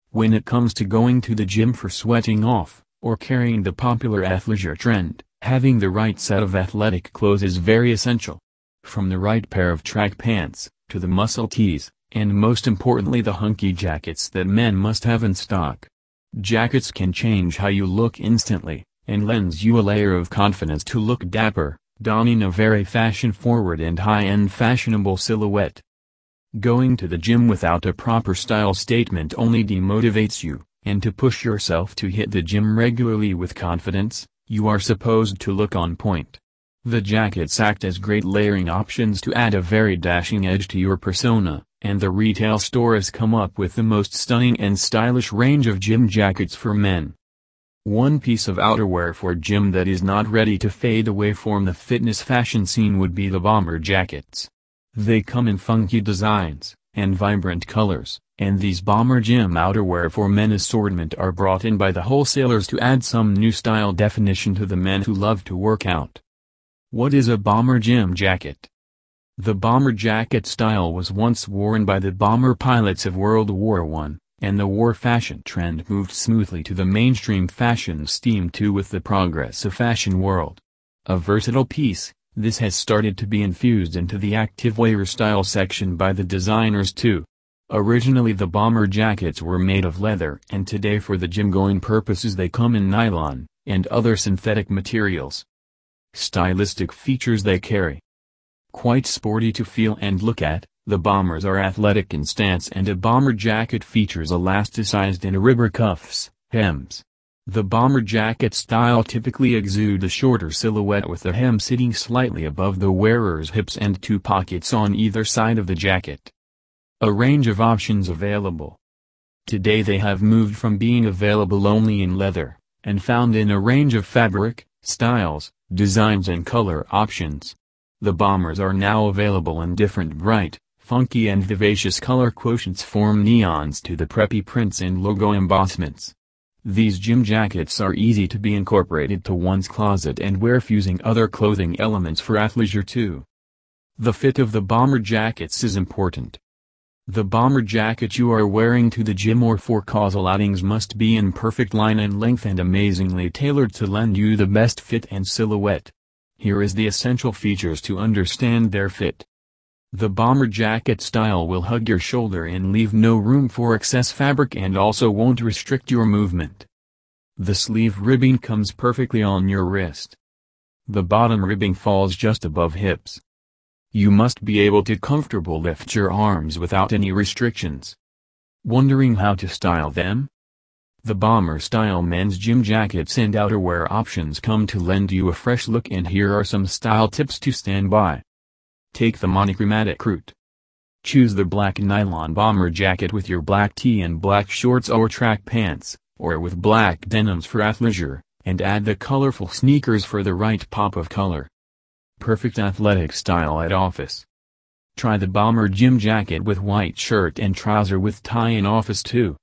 When it comes to going to the gym for sweating off, or carrying the popular athleisure trend, having the right set of athletic clothes is very essential. From the right pair of track pants, to the muscle tees, and most importantly the hunky jackets that men must have in stock. Jackets can change how you look instantly, and lends you a layer of confidence to look dapper, donning a very fashion-forward and high-end fashionable silhouette. Going to the gym without a proper style statement only demotivates you, and to push yourself to hit the gym regularly with confidence, you are supposed to look on point. The jackets act as great layering options to add a very dashing edge to your persona, and the retail store has come up with the most stunning and stylish range of gym jackets for men. One piece of outerwear for gym that is not ready to fade away from the fitness fashion scene would be the bomber jackets. They come in funky designs, and vibrant colors, and these bomber gym outerwear for men assortment are brought in by the wholesalers to add some new style definition to the men who love to work out. What is a bomber gym jacket? The bomber jacket style was once worn by the bomber pilots of World War I, and the war fashion trend moved smoothly to the mainstream fashion stream too with the progress of fashion world. A versatile piece, this has started to be infused into the activewear style section by the designers too. Originally the bomber jackets were made of leather and today for the gym-going purposes they come in nylon, and other synthetic materials. Stylistic features they carry. Quite sporty to feel and look at, the bombers are athletic in stance and a bomber jacket features elasticized and rubber cuffs, hems. The bomber jacket style typically exudes a shorter silhouette with the hem sitting slightly above the wearer's hips and two pockets on either side of the jacket. A range of options available. Today they have moved from being available only in leather, and found in a range of fabric, styles, designs and color options. The bombers are now available in different bright, funky and vivacious color quotients from neons to the preppy prints and logo embossments. These gym jackets are easy to be incorporated to one's closet and wear fusing other clothing elements for athleisure too. The fit of the bomber jackets is important. The bomber jacket you are wearing to the gym or for casual outings must be in perfect line and length and amazingly tailored to lend you the best fit and silhouette. Here is the essential features to understand their fit. The bomber jacket style will hug your shoulder and leave no room for excess fabric and also won't restrict your movement. The sleeve ribbing comes perfectly on your wrist. The bottom ribbing falls just above hips. You must be able to comfortably lift your arms without any restrictions. Wondering how to style them? The bomber style men's gym jackets and outerwear options come to lend you a fresh look, and here are some style tips to stand by. Take the monochromatic route. Choose the black nylon bomber jacket with your black tee and black shorts or track pants, or with black denims for athleisure, and add the colorful sneakers for the right pop of color. Perfect athletic style at office. Try the bomber gym jacket with white shirt and trouser with tie in office too.